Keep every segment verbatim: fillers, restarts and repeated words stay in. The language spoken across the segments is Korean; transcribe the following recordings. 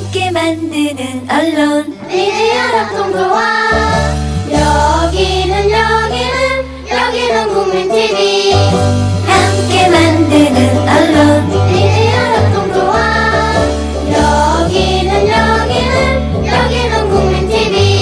함께 만드는 언론 미디어 협동조합. 여기는 여기는 여기는 국민티비. 함께 만드는 언론 미디어 협동조합. 여기는 여기는 여기는 국민티비.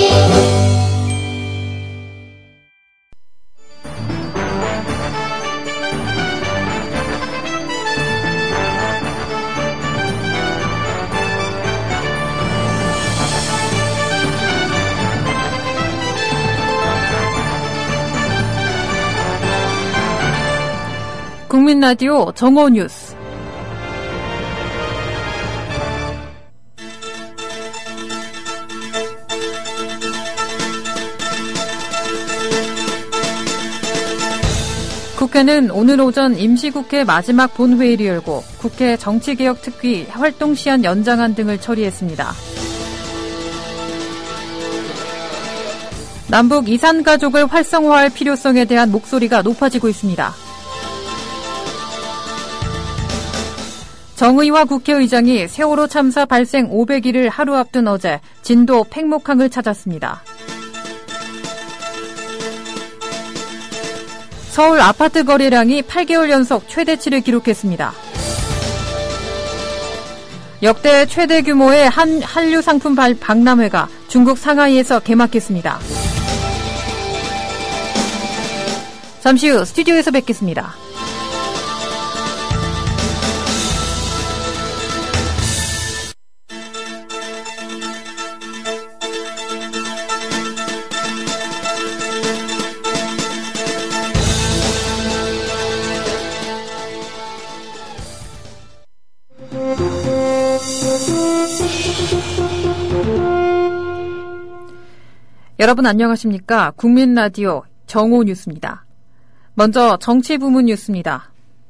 국민라디오 정오뉴스. 국회는 오늘 오전 임시국회 마지막 본회의를 열고 국회 정치개혁특위 활동시한 연장안 등을 처리했습니다. 남북 이산가족을 활성화할 필요성에 대한 목소리가 높아지고 있습니다. 정의화 국회의장이 세월호 참사 발생 오백 일을 하루 앞둔 어제 진도 팽목항을 찾았습니다. 서울 아파트 거래량이 팔 개월 연속 최대치를 기록했습니다. 역대 최대 규모의 한, 한류 상품 박람회가 중국 상하이에서 개막했습니다. 잠시 후 스튜디오에서 뵙겠습니다. 여러분 안녕하십니까? 국민라디오 정오뉴스입니다. 먼저 정치부문 뉴스입니다.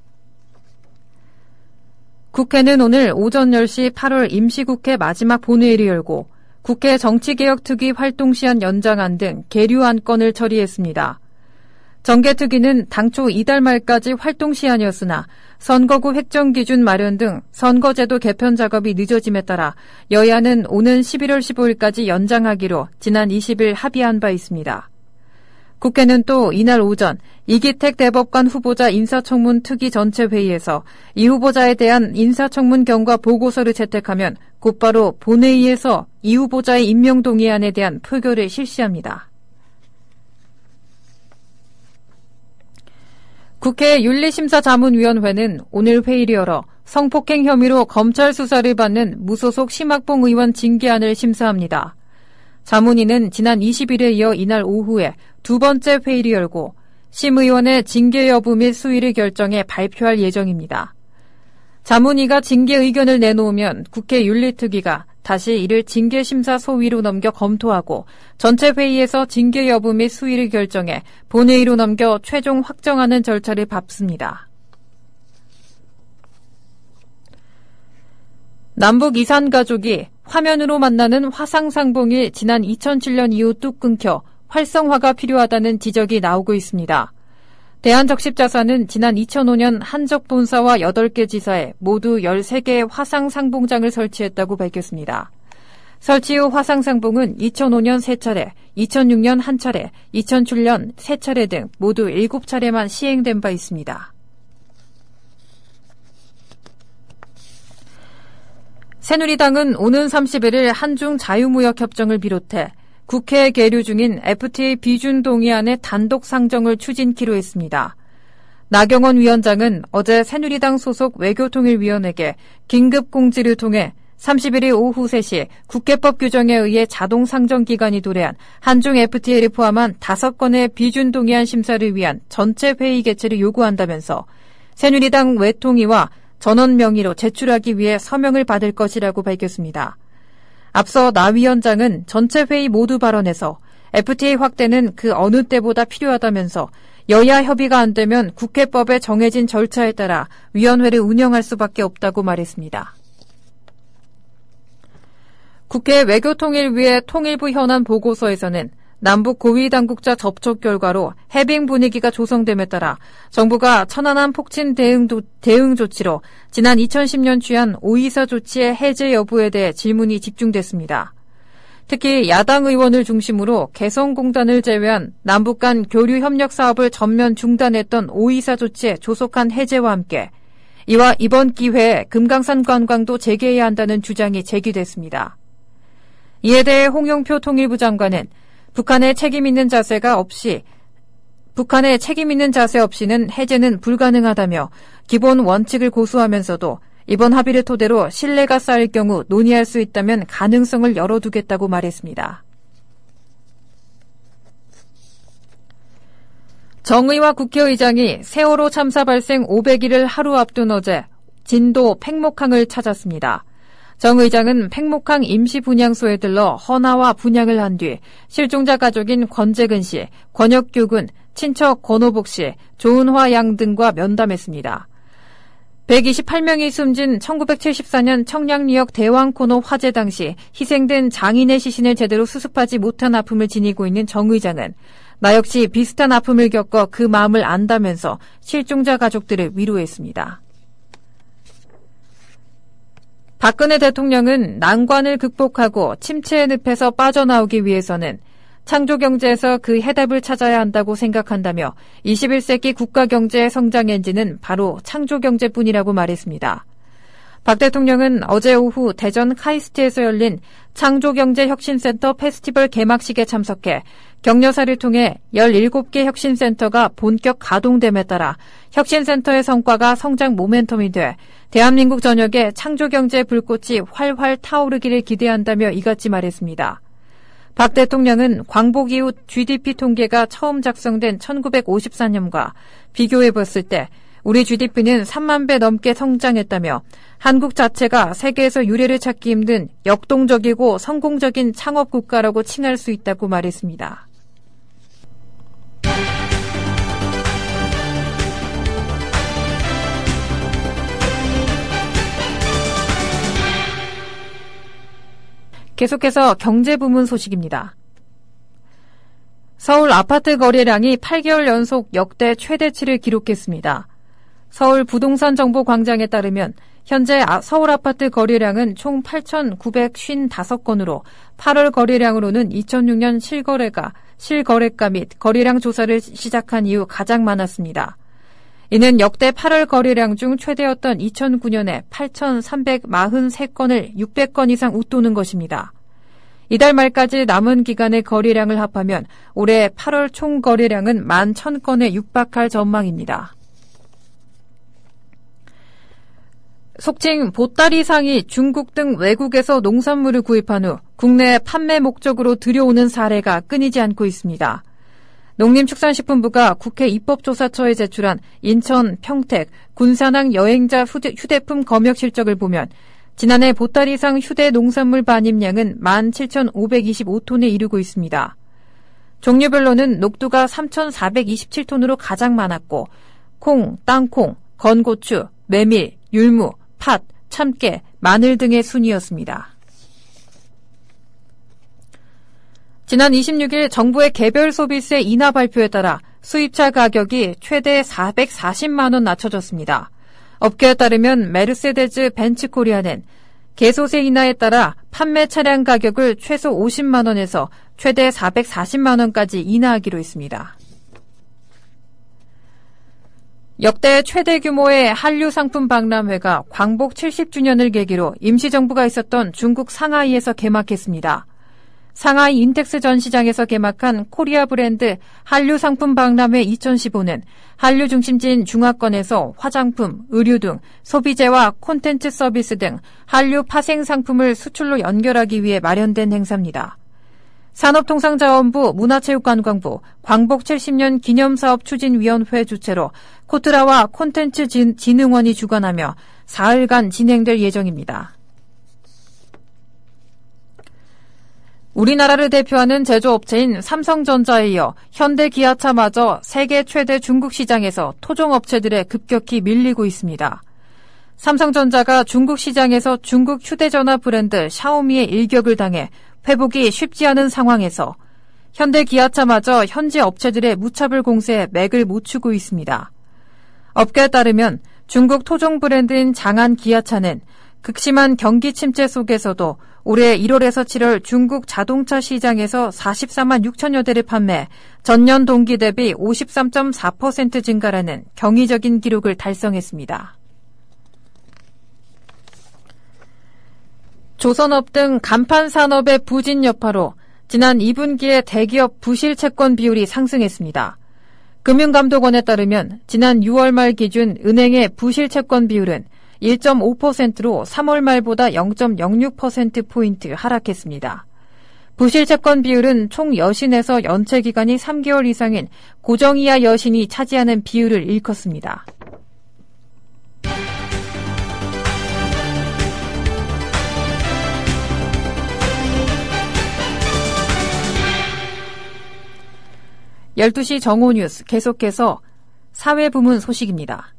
국회는 오늘 오전 열 시 팔월 임시국회 마지막 본회의를 열고 국회 정치개혁특위 활동시한 연장안 등 계류 안건을 처리했습니다. 정개특위는 당초 이달 말까지 활동시한이었으나 선거구 획정기준 마련 등 선거제도 개편 작업이 늦어짐에 따라 여야는 오는 십일월 십오일까지 연장하기로 지난 이십 일 합의한 바 있습니다. 국회는 또 이날 오전 이기택 대법관 후보자 인사청문 특위 전체 회의에서 이 후보자에 대한 인사청문 경과 보고서를 채택하면 곧바로 본회의에서 이 후보자의 임명 동의안에 대한 표결을 실시합니다. 국회 윤리심사자문위원회는 오늘 회의를 열어 성폭행 혐의로 검찰 수사를 받는 무소속 심학봉 의원 징계안을 심사합니다. 자문위는 지난 이십 일에 이어 이날 오후에 두 번째 회의를 열고 심 의원의 징계 여부 및 수위를 결정해 발표할 예정입니다. 자문위가 징계 의견을 내놓으면 국회 윤리특위가 다시 이를 징계심사 소위로 넘겨 검토하고 전체 회의에서 징계 여부 및 수위를 결정해 본회의로 넘겨 최종 확정하는 절차를 밟습니다. 남북 이산 가족이 화면으로 만나는 화상상봉이 지난 이천칠 년 이후 뚝 끊겨 활성화가 필요하다는 지적이 나오고 있습니다. 대한적십자사는 지난 이천오 년 한적본사와 여덟 개 지사에 모두 열세 개의 화상상봉장을 설치했다고 밝혔습니다. 설치 후 화상상봉은 이천오 년 세 차례, 이천육 년 한 차례, 이천칠 년 세 차례 등 모두 일곱 차례만 시행된 바 있습니다. 새누리당은 오는 삼십 일 한중 자유무역협정을 비롯해 국회에 계류 중인 에프티에이 비준 동의안의 단독 상정을 추진키로 했습니다. 나경원 위원장은 어제 새누리당 소속 외교통일위원회에게 긴급 공지를 통해 삼십 일 오후 세 시 국회법 규정에 의해 자동 상정 기간이 도래한 한중 에프티에이를 포함한 다섯 건의 비준 동의안 심사를 위한 전체 회의 개최를 요구한다면서 새누리당 외통위와 전원 명의로 제출하기 위해 서명을 받을 것이라고 밝혔습니다. 앞서 나 위원장은 전체 회의 모두 발언에서 에프티에이 확대는 그 어느 때보다 필요하다면서 여야 협의가 안 되면 국회법에 정해진 절차에 따라 위원회를 운영할 수밖에 없다고 말했습니다. 국회 외교통일위의 통일부 현안 보고서에서는 남북 고위 당국자 접촉 결과로 해빙 분위기가 조성됨에 따라 정부가 천안함 폭침 대응, 도, 대응 조치로 지난 이천십 년 취한 오이사 조치의 해제 여부에 대해 질문이 집중됐습니다. 특히 야당 의원을 중심으로 개성공단을 제외한 남북 간 교류 협력 사업을 전면 중단했던 오이사 조치의 조속한 해제와 함께 이와 이번 기회에 금강산 관광도 재개해야 한다는 주장이 제기됐습니다. 이에 대해 홍영표 통일부 장관은 북한의 책임 있는 자세가 없이 북한의 책임 있는 자세 없이는 해제는 불가능하다며 기본 원칙을 고수하면서도 이번 합의를 토대로 신뢰가 쌓일 경우 논의할 수 있다면 가능성을 열어두겠다고 말했습니다. 정의와 국회의장이 세월호 참사 발생 오백 일을 하루 앞둔 어제 진도 팽목항을 찾았습니다. 정 의장은 팽목항 임시분향소에 들러 헌화와 분향을 한 뒤 실종자 가족인 권재근 씨, 권혁규 군, 친척 권오복 씨, 조은화 양 등과 면담했습니다. 백이십팔 명이 숨진 천구백칠십사 년 청량리역 대왕코너 화재 당시 희생된 장인의 시신을 제대로 수습하지 못한 아픔을 지니고 있는 정 의장은 나 역시 비슷한 아픔을 겪어 그 마음을 안다면서 실종자 가족들을 위로했습니다. 박근혜 대통령은 난관을 극복하고 침체의 늪에서 빠져나오기 위해서는 창조경제에서 그 해답을 찾아야 한다고 생각한다며 이십일 세기 국가경제의 성장 엔진은 바로 창조경제뿐이라고 말했습니다. 박 대통령은 어제 오후 대전 카이스트에서 열린 창조경제혁신센터 페스티벌 개막식에 참석해 격려사를 통해 열일곱 개 혁신센터가 본격 가동됨에 따라 혁신센터의 성과가 성장 모멘텀이 돼 대한민국 전역에 창조경제의 불꽃이 활활 타오르기를 기대한다며 이같이 말했습니다. 박 대통령은 광복 이후 지디피 통계가 처음 작성된 천구백오십사 년과 비교해봤을 때 우리 지디피는 삼만 배 넘게 성장했다며 한국 자체가 세계에서 유례를 찾기 힘든 역동적이고 성공적인 창업 국가라고 칭할 수 있다고 말했습니다. 계속해서 경제부문 소식입니다. 서울 아파트 거래량이 팔 개월 연속 역대 최대치를 기록했습니다. 서울 부동산 정보광장에 따르면 현재 서울 아파트 거래량은 총 팔천구백오십오 건으로 팔월 거래량으로는 이천육 년 실거래가, 실거래가 및 거래량 조사를 시작한 이후 가장 많았습니다. 이는 역대 팔월 거래량 중 최대였던 이천구 년에 팔천삼백사십삼 건을 육백 건 이상 웃도는 것입니다. 이달 말까지 남은 기간의 거래량을 합하면 올해 팔월 총 거래량은 만 천 건에 육박할 전망입니다. 속칭 보따리상이 중국 등 외국에서 농산물을 구입한 후 국내 판매 목적으로 들여오는 사례가 끊이지 않고 있습니다. 농림축산식품부가 국회 입법조사처에 제출한 인천, 평택, 군산항 여행자 휴대품 검역 실적을 보면 지난해 보따리상 휴대 농산물 반입량은 만 칠천오백이십오 톤에 이르고 있습니다. 종류별로는 녹두가 삼천사백이십칠 톤으로 가장 많았고 콩, 땅콩, 건고추, 메밀, 율무, 팥, 참깨, 마늘 등의 순이었습니다. 지난 이십육 일 정부의 개별 소비세 인하 발표에 따라 수입차 가격이 최대 사백사십만 원 낮춰졌습니다. 업계에 따르면 메르세데스 벤츠 코리아는 개소세 인하에 따라 판매 차량 가격을 최소 오십만 원에서 최대 사백사십만 원까지 인하하기로 했습니다. 역대 최대 규모의 한류 상품 박람회가 광복 칠십 주년을 계기로 임시정부가 있었던 중국 상하이에서 개막했습니다. 상하이 인텍스 전시장에서 개막한 코리아 브랜드 한류 상품 박람회 이천십오는 한류 중심지인 중화권에서 화장품, 의류 등 소비재와 콘텐츠 서비스 등 한류 파생 상품을 수출로 연결하기 위해 마련된 행사입니다. 산업통상자원부, 문화체육관광부, 광복 칠십 년 기념사업 추진위원회 주최로 코트라와 콘텐츠 진흥원이 주관하며 사흘간 진행될 예정입니다. 우리나라를 대표하는 제조업체인 삼성전자에 이어 현대기아차마저 세계 최대 중국 시장에서 토종업체들에 급격히 밀리고 있습니다. 삼성전자가 중국 시장에서 중국 휴대전화 브랜드 샤오미의 일격을 당해 회복이 쉽지 않은 상황에서 현대 기아차마저 현지 업체들의 무차별 공세에 맥을 못 추고 있습니다. 업계에 따르면 중국 토종 브랜드인 장안 기아차는 극심한 경기 침체 속에서도 올해 일월에서 칠월 중국 자동차 시장에서 사십사만 육천여 대를 판매, 전년 동기 대비 오십삼 점 사 퍼센트 증가라는 경이적인 기록을 달성했습니다. 조선업 등 간판 산업의 부진 여파로 지난 이 분기에 대기업 부실 채권 비율이 상승했습니다. 금융감독원에 따르면 지난 유월 말 기준 은행의 부실 채권 비율은 일 점 오 퍼센트로 삼월 말보다 영 점 영육 퍼센트포인트 하락했습니다. 부실 채권 비율은 총 여신에서 연체 기간이 삼 개월 이상인 고정이하 여신이 차지하는 비율을 일컫습니다. 열두 시 정오뉴스 계속해서 사회부문 소식입니다.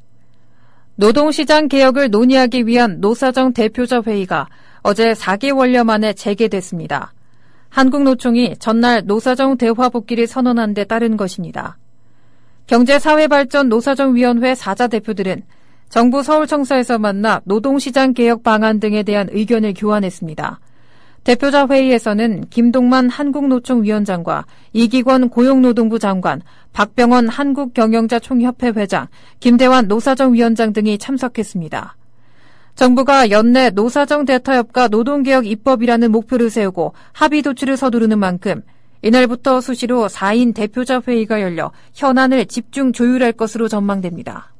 노동시장 개혁을 논의하기 위한 노사정 대표자 회의가 어제 사 개월여 만에 재개됐습니다. 한국노총이 전날 노사정 대화 복귀를 선언한 데 따른 것입니다. 경제사회발전 노사정위원회 사자 대표들은 정부 서울청사에서 만나 노동시장 개혁 방안 등에 대한 의견을 교환했습니다. 대표자 회의에서는 김동만 한국노총위원장과 이기권 고용노동부 장관, 박병원 한국경영자총협회 회장, 김대환 노사정위원장 등이 참석했습니다. 정부가 연내 노사정 대타협과 노동개혁 입법이라는 목표를 세우고 합의 도출을 서두르는 만큼 이날부터 수시로 사 인 대표자 회의가 열려 현안을 집중 조율할 것으로 전망됩니다.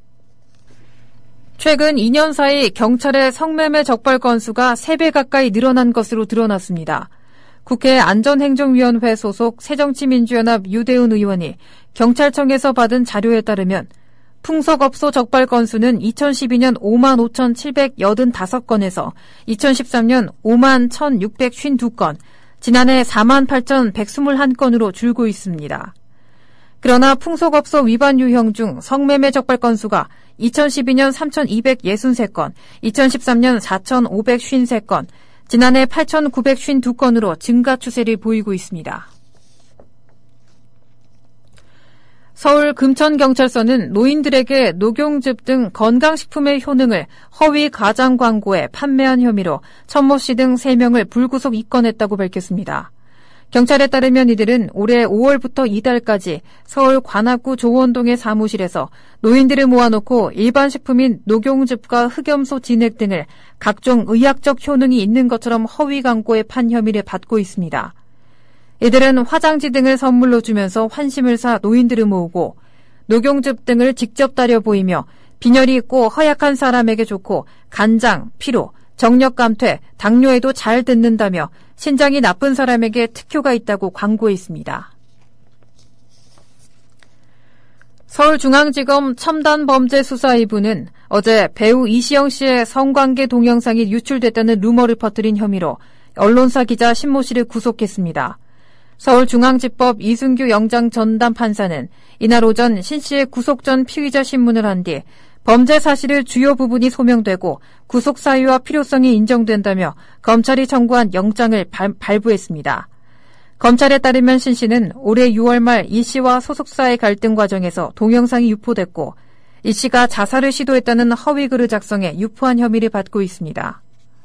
최근 이 년 사이 경찰의 성매매 적발 건수가 세 배 가까이 늘어난 것으로 드러났습니다. 국회 안전행정위원회 소속 새정치민주연합 유대훈 의원이 경찰청에서 받은 자료에 따르면 풍속업소 적발 건수는 이천십이 년 오만 오천칠백팔십오 건에서 이천십삼 년 오만 천육백오십이 건, 지난해 사만 팔천백이십일 건으로 줄고 있습니다. 그러나 풍속업소 위반 유형 중 성매매 적발 건수가 이천십이 년 삼천이백육십삼 건, 이천십삼 년 사천오백오십삼 건, 지난해 팔천구백오십이 건으로 증가 추세를 보이고 있습니다. 서울 금천경찰서는 노인들에게 녹용즙 등 건강식품의 효능을 허위 가장 광고에 판매한 혐의로 천모 씨 등 세 명을 불구속 입건했다고 밝혔습니다. 경찰에 따르면 이들은 올해 오월부터 이달까지 서울 관악구 조원동의 사무실에서 노인들을 모아놓고 일반 식품인 녹용즙과 흑염소 진액 등을 각종 의학적 효능이 있는 것처럼 허위 광고에 판 혐의를 받고 있습니다. 이들은 화장지 등을 선물로 주면서 환심을 사 노인들을 모으고 녹용즙 등을 직접 따려 보이며 빈혈이 있고 허약한 사람에게 좋고 간장, 피로, 정력 감퇴, 당뇨에도 잘 듣는다며 신장이 나쁜 사람에게 특효가 있다고 광고했습니다. 서울중앙지검 첨단범죄수사 이 부는 어제 배우 이시영 씨의 성관계 동영상이 유출됐다는 루머를 퍼뜨린 혐의로 언론사 기자 신모 씨를 구속했습니다. 서울중앙지법 이순규 영장 전담 판사는 이날 오전 신 씨의 구속 전 피의자 신문을 한 뒤 범죄 사실의 주요 부분이 소명되고 구속 사유와 필요성이 인정된다며 검찰이 청구한 영장을 발, 발부했습니다. 검찰에 따르면 신 씨는 올해 유월 말 이 씨와 소속사의 갈등 과정에서 동영상이 유포됐고 이 씨가 자살을 시도했다는 허위 글을 작성해 유포한 혐의를 받고 있습니다.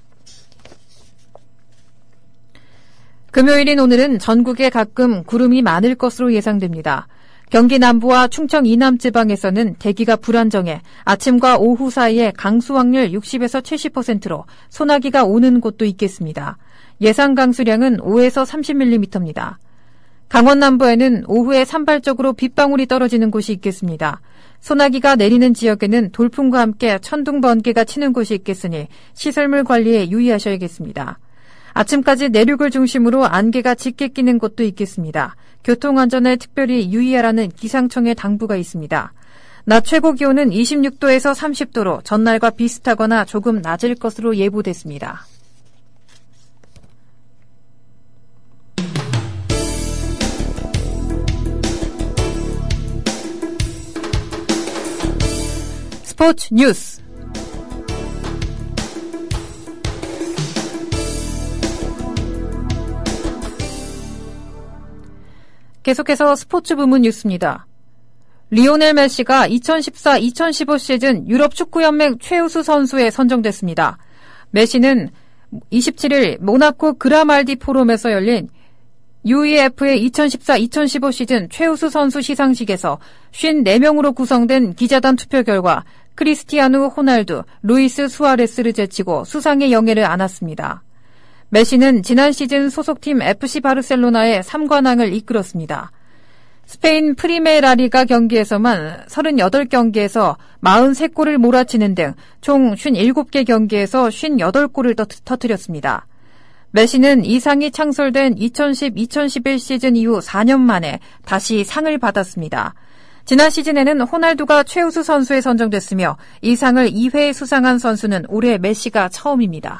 금요일인 오늘은 전국에 가끔 구름이 많을 것으로 예상됩니다. 경기 남부와 충청 이남 지방에서는 대기가 불안정해 아침과 오후 사이에 강수 확률 육십에서 칠십 퍼센트로 소나기가 오는 곳도 있겠습니다. 예상 강수량은 오에서 삼십 밀리미터입니다. 강원 남부에는 오후에 산발적으로 빗방울이 떨어지는 곳이 있겠습니다. 소나기가 내리는 지역에는 돌풍과 함께 천둥 번개가 치는 곳이 있겠으니 시설물 관리에 유의하셔야겠습니다. 아침까지 내륙을 중심으로 안개가 짙게 끼는 곳도 있겠습니다. 교통안전에 특별히 유의하라는 기상청의 당부가 있습니다. 낮 최고 기온은 이십육 도에서 삼십 도로 전날과 비슷하거나 조금 낮을 것으로 예보됐습니다. 스포츠 뉴스. 계속해서 스포츠 부문 뉴스입니다. 리오넬 메시가 이천십사 이천십오 시즌 유럽 축구연맹 최우수 선수에 선정됐습니다. 메시는 이십칠일 모나코 그라말디 포럼에서 열린 유이에프의 이천십사 이천십오 시즌 최우수 선수 시상식에서 오십사 명으로 구성된 기자단 투표 결과 크리스티아누 호날두, 루이스 수아레스를 제치고 수상의 영예를 안았습니다. 메시는 지난 시즌 소속팀 에프씨 바르셀로나의 삼관왕을 이끌었습니다. 스페인 프리메라리가 경기에서만 서른여덟 경기에서 사십삼 골을 몰아치는 등 총 오십칠 개 경기에서 오십팔 골을 터뜨렸습니다. 메시는 이 상이 창설된 이천십 이천십일 시즌 이후 사 년 만에 다시 상을 받았습니다. 지난 시즌에는 호날두가 최우수 선수에 선정됐으며 이 상을 이 회 수상한 선수는 올해 메시가 처음입니다.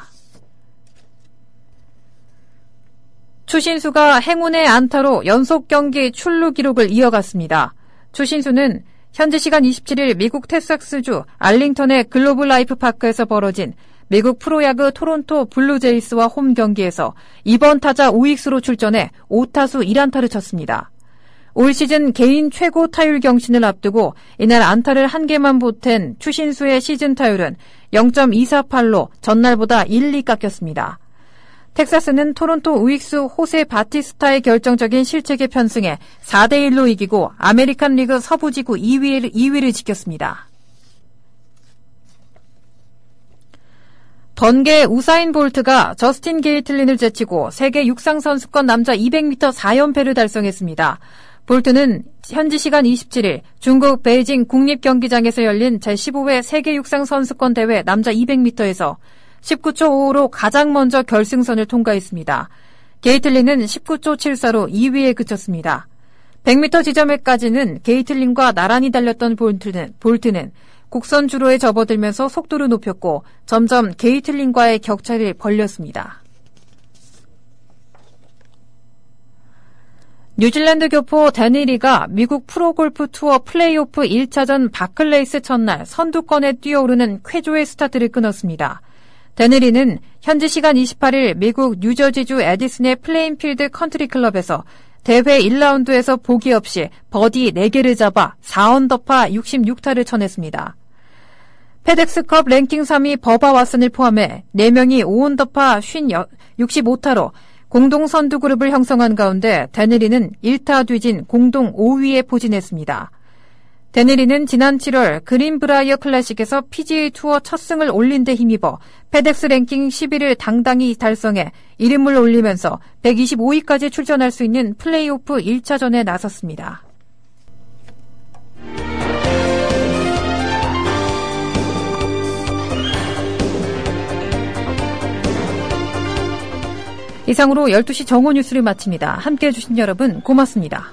추신수가 행운의 안타로 연속 경기 출루 기록을 이어갔습니다. 추신수는 현지 시간 이십칠일 미국 텍사스주 알링턴의 글로브 라이프 파크에서 벌어진 미국 프로야구 토론토 블루제이스와 홈 경기에서 이 번 타자 우익수로 출전해 오 타수 일 안타를 쳤습니다. 올 시즌 개인 최고 타율 경신을 앞두고 이날 안타를 한 개만 보탠 추신수의 시즌 타율은 영 점 이사팔로 전날보다 일, 이 깎였습니다. 텍사스는 토론토 우익수 호세 바티스타의 결정적인 실책에 편승해 사 대 일로 이기고 아메리칸 리그 서부지구 이 위를, 이 위를 지켰습니다. 번개 우사인 볼트가 저스틴 게이틀린을 제치고 세계 육상선수권 남자 이백 미터 사 연패를 달성했습니다. 볼트는 현지 시간 이십칠일 중국 베이징 국립경기장에서 열린 제십오 회 세계 육상선수권 대회 남자 이백 미터에서 십구 초 오오로 가장 먼저 결승선을 통과했습니다. 게이틀린은 십구 초 칠사로 이 위에 그쳤습니다. 백 미터 지점에까지는 게이틀린과 나란히 달렸던 볼트는, 볼트는 곡선 주로에 접어들면서 속도를 높였고 점점 게이틀린과의 격차를 벌렸습니다. 뉴질랜드 교포 데니리가 미국 프로골프 투어 플레이오프 일 차전 바클레이스 첫날 선두권에 뛰어오르는 쾌조의 스타트를 끊었습니다. 데니리는 현지 시간 이십팔일 미국 뉴저지주 에디슨의 플레인필드 컨트리클럽에서 대회 일 라운드에서 보기 없이 버디 네 개를 잡아 사 언더파 육십육 타를 쳐냈습니다. 페덱스컵 랭킹 삼 위 버바 왓슨을 포함해 네 명이 오 언더파 육십오 타로 공동 선두 그룹을 형성한 가운데 데니리는 일 타 뒤진 공동 오 위에 포진했습니다. 데니리는 지난 칠월 그린브라이어 클래식에서 피지에이 투어 첫 승을 올린 데 힘입어 페덱스 랭킹 십 위를 당당히 달성해 이름을 올리면서 백이십오 위까지 출전할 수 있는 플레이오프 일 차전에 나섰습니다. 이상으로 열두 시 정오 뉴스를 마칩니다. 함께해 주신 여러분 고맙습니다.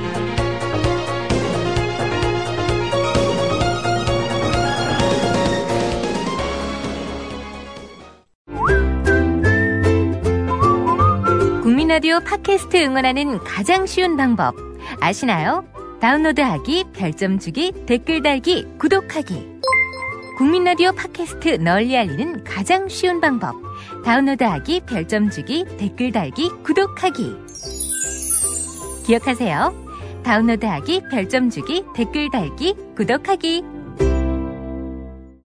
국민라디오 팟캐스트 응원하는 가장 쉬운 방법 아시나요? 다운로드하기, 별점 주기, 댓글 달기, 구독하기. 국민라디오 팟캐스트 널리 알리는 가장 쉬운 방법 다운로드하기, 별점 주기, 댓글 달기, 구독하기. 기억하세요. 다운로드하기, 별점 주기, 댓글 달기, 구독하기.